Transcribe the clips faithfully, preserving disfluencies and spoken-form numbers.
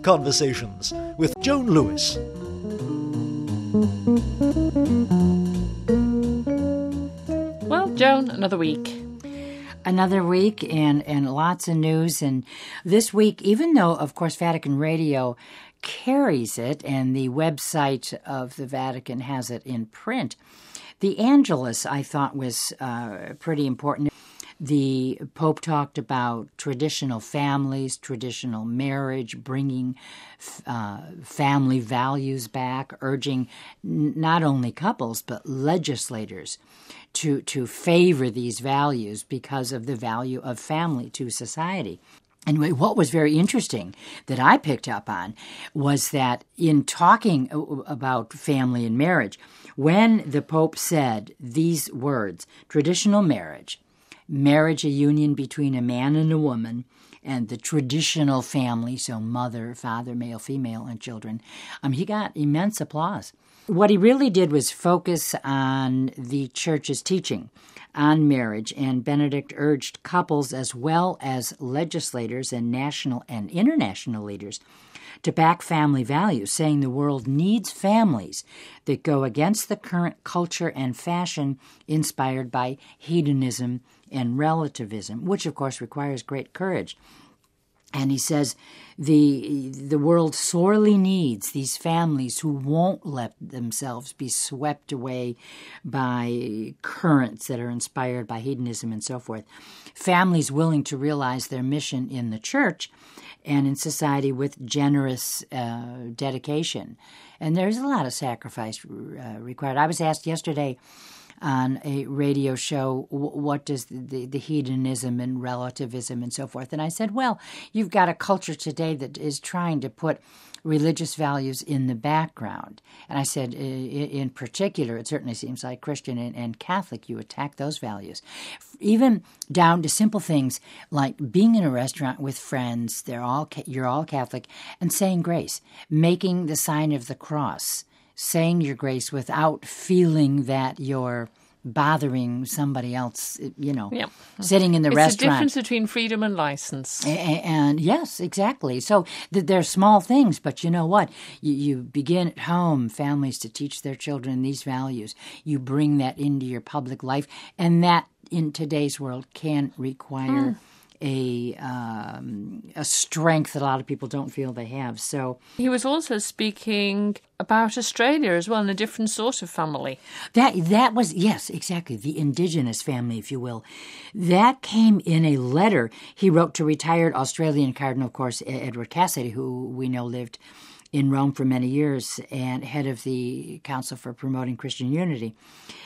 Conversations with Joan Lewis. Well, Joan, another week. Another week and, and lots of news. And this week, even though, of course, Vatican Radio carries it and the website of the Vatican has it in print, the Angelus, I thought, was uh, pretty important. The Pope talked about traditional families, traditional marriage, bringing uh, family values back, urging n- not only couples but legislators to, to favor these values because of the value of family to society. Anyway, what was very interesting that I picked up on was that in talking about family and marriage, when the Pope said these words, traditional marriage, marriage, a union between a man and a woman, and the traditional family, so mother, father, male, female, and children, um, he got immense applause. What he really did was focus on the Church's teaching on marriage, and Benedict urged couples as well as legislators and national and international leaders to back family values, saying the world needs families that go against the current culture and fashion inspired by hedonism and relativism, which of course requires great courage. And he says the the world sorely needs these families who won't let themselves be swept away by currents that are inspired by hedonism and so forth. Families willing to realize their mission in the church and in society with generous uh, dedication. And there's a lot of sacrifice uh, required. I was asked yesterday on a radio show, what does the, the hedonism and relativism and so forth? And I said, well, you've got a culture today that is trying to put religious values in the background. And I said, in particular, it certainly seems like Christian and, and Catholic, you attack those values. Even down to simple things like being in a restaurant with friends, they're all you're all Catholic, and saying grace, making the sign of the cross, saying your grace without feeling that you're bothering somebody else, you know, yeah. sitting in the it's restaurant. It's the difference between freedom and license. And, and yes, exactly. So th- they're small things, but you know what? You, you begin at home, families to teach their children these values. You bring that into your public life, and that in today's world can require mm. a um, a strength that a lot of people don't feel they have. So he was also speaking about Australia as well, and a different sort of family. That that was, yes, exactly, the indigenous family, if you will. That came in a letter he wrote to retired Australian Cardinal, of course, Edward Cassidy, who we know lived in Rome for many years and head of the Council for Promoting Christian Unity.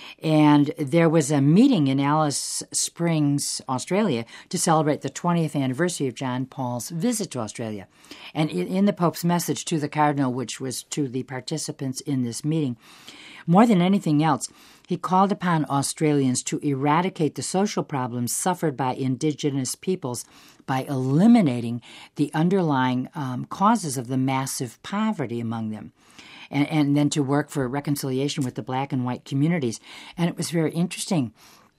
And there was a meeting in Alice Springs, Australia, to celebrate the twentieth anniversary of John Paul's visit to Australia. And in the Pope's message to the Cardinal, which was to the participants in this meeting, more than anything else, he called upon Australians to eradicate the social problems suffered by Indigenous peoples by eliminating the underlying um, causes of the massive poverty among them. And, and then to work for reconciliation with the black and white communities. And it was very interesting.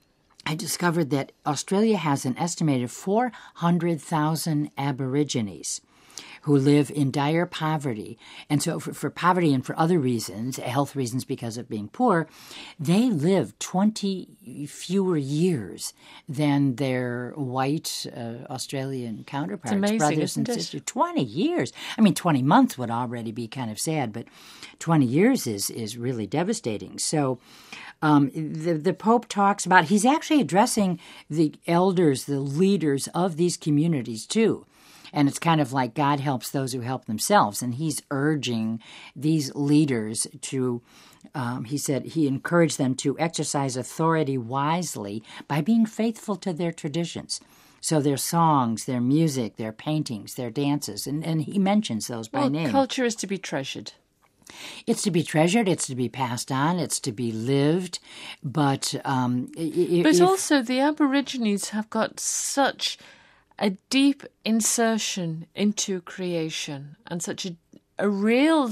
I discovered that Australia has an estimated four hundred thousand Aborigines who live in dire poverty. And so for, for poverty and for other reasons, health reasons because of being poor, they live twenty fewer years than their white uh, Australian counterparts, amazing, brothers and isn't it? sisters. twenty years. I mean, twenty months would already be kind of sad, but twenty years is, is really devastating. So um, the, the Pope talks about, he's actually addressing the elders, the leaders of these communities too. And it's kind of like God helps those who help themselves. And he's urging these leaders to, um, he said, he encouraged them to exercise authority wisely by being faithful to their traditions. So their songs, their music, their paintings, their dances. And, and he mentions those by well, name. Culture is to be treasured. It's to be treasured. It's to be passed on. It's to be lived. But, um, if, but also the Aborigines have got such a deep insertion into creation and such a, a real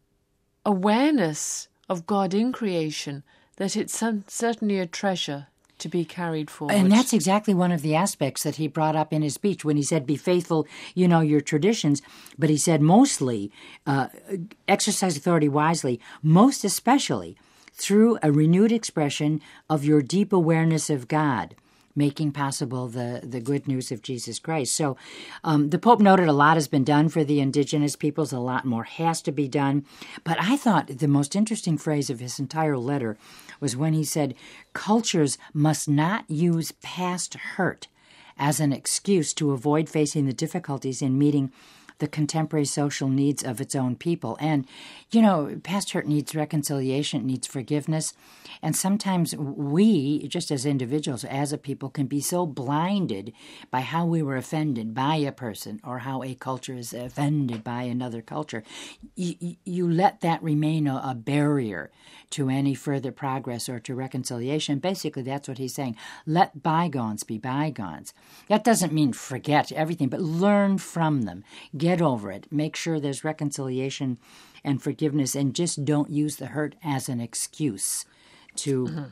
awareness of God in creation that it's certainly a treasure to be carried forward. And that's exactly one of the aspects that he brought up in his speech when he said, be faithful, you know, your traditions. But he said mostly, uh, exercise authority wisely, most especially through a renewed expression of your deep awareness of God, making possible the, the good news of Jesus Christ. So um, the Pope noted a lot has been done for the indigenous peoples. A lot more has to be done. But I thought the most interesting phrase of his entire letter was when he said, cultures must not use past hurt as an excuse to avoid facing the difficulties in meeting the contemporary social needs of its own people. And, you know, past hurt needs reconciliation, it needs forgiveness. And sometimes we, just as individuals, as a people, can be so blinded by how we were offended by a person or how a culture is offended by another culture. You, you let that remain a, a barrier to any further progress or to reconciliation. Basically, that's what he's saying. Let bygones be bygones. That doesn't mean forget everything, but learn from them. Get over it. Make sure there's reconciliation and forgiveness, and just don't use the hurt as an excuse to, mm-hmm.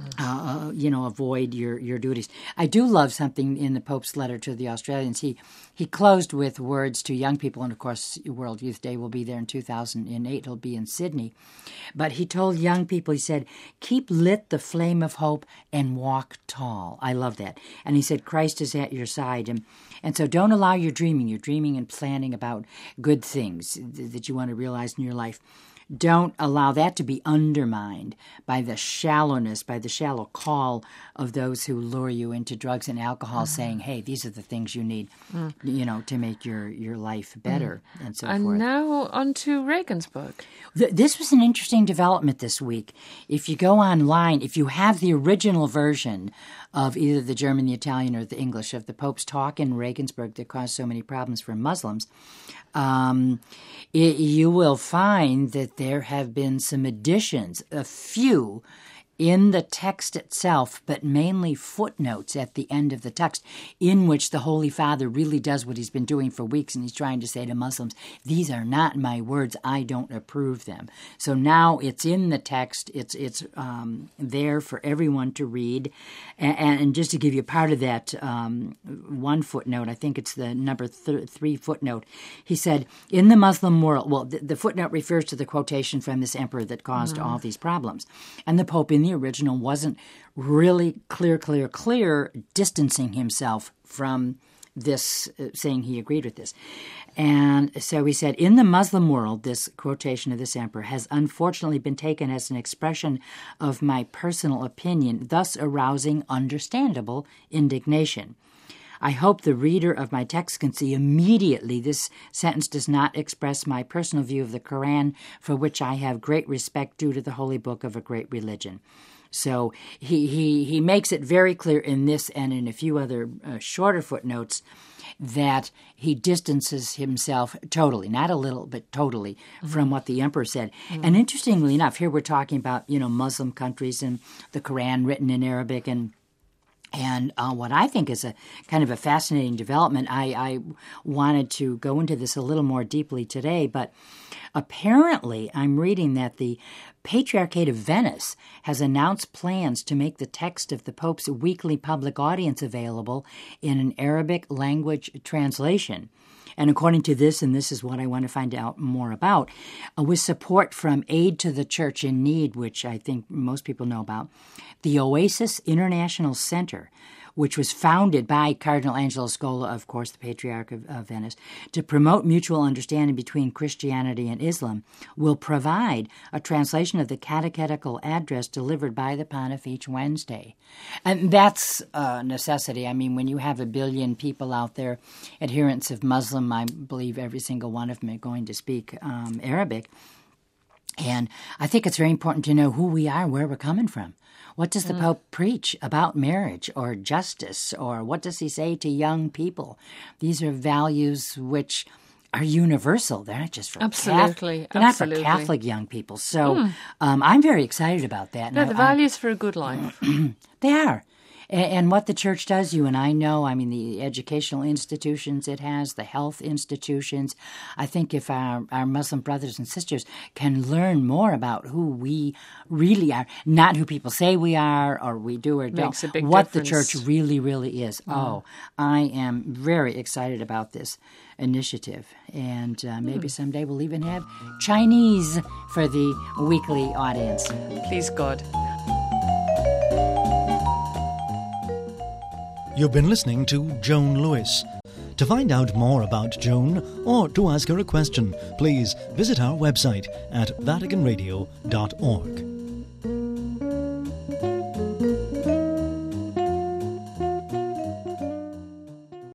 uh, you know, avoid your, your duties. I do love something in the Pope's letter to the Australians. He he closed with words to young people, and of course, World Youth Day will be there in two thousand eight. It'll be in Sydney. But he told young people, he said, keep lit the flame of hope and walk tall. I love that. And he said, Christ is at your side. And And so don't allow your dreaming, your dreaming and planning about good things that you want to realize in your life. Don't allow that to be undermined by the shallowness, by the shallow call of those who lure you into drugs and alcohol, mm-hmm. saying, hey, these are the things you need, mm. you know, to make your, your life better, mm. and so and forth. And now on to Reagan's book. Th- this was an interesting development this week. If you go online, if you have the original version of either the German, the Italian, or the English of the Pope's talk in Regensburg that caused so many problems for Muslims, um, it, you will find that there have been some additions, a few in the text itself, but mainly footnotes at the end of the text, in which the Holy Father really does what he's been doing for weeks, and he's trying to say to Muslims, these are not my words, I don't approve them. So now it's in the text, it's it's um, there for everyone to read, and, and just to give you part of that um, one footnote, I think it's the number th- three footnote, he said, in the Muslim world, well, the, the footnote refers to the quotation from this emperor that caused mm. all these problems, and the Pope in the original wasn't really clear, clear, clear, distancing himself from this, uh, saying he agreed with this. And so he said, in the Muslim world, this quotation of this emperor has unfortunately been taken as an expression of my personal opinion, thus arousing understandable indignation. I hope the reader of my text can see immediately this sentence does not express my personal view of the Quran, for which I have great respect due to the holy book of a great religion. So he he, he makes it very clear in this and in a few other uh, shorter footnotes that he distances himself totally, not a little, but totally, mm-hmm. from what the emperor said. Mm-hmm. And interestingly enough, here we're talking about, you know, Muslim countries and the Quran written in Arabic, and And uh, what I think is a kind of a fascinating development, I, I wanted to go into this a little more deeply today, but apparently I'm reading that the Patriarchate of Venice has announced plans to make the text of the Pope's weekly public audience available in an Arabic language translation. And according to this, and this is what I want to find out more about, uh, with support from Aid to the Church in Need, which I think most people know about, the Oasis International Center, which was founded by Cardinal Angelo Scola, of course, the Patriarch of, of Venice, to promote mutual understanding between Christianity and Islam, will provide a translation of the catechetical address delivered by the Pontiff each Wednesday. And that's a necessity. I mean, when you have a billion people out there, adherents of Muslim, I believe every single one of them are going to speak um, Arabic. And I think it's very important to know who we are, where we're coming from. What does the mm. Pope preach about marriage or justice, or what does he say to young people? These are values which are universal. They're not just for absolutely, Catholic, they're absolutely. not for Catholic young people. So mm. um, I'm very excited about that. No, and the I, values I, for a good life. They are. And, and what the church does, you and I know, I mean, the educational institutions it has, the health institutions. I think if our, our Muslim brothers and sisters can learn more about who we really are, not who people say we are or we do or don't, Makes a big what difference. the church really, really is. Mm. Oh, I am very excited about this initiative. And uh, maybe mm. someday we'll even have Chinese for the weekly audience. Please, God. You've been listening to Joan Lewis. To find out more about Joan or to ask her a question, please visit our website at vatican radio dot org.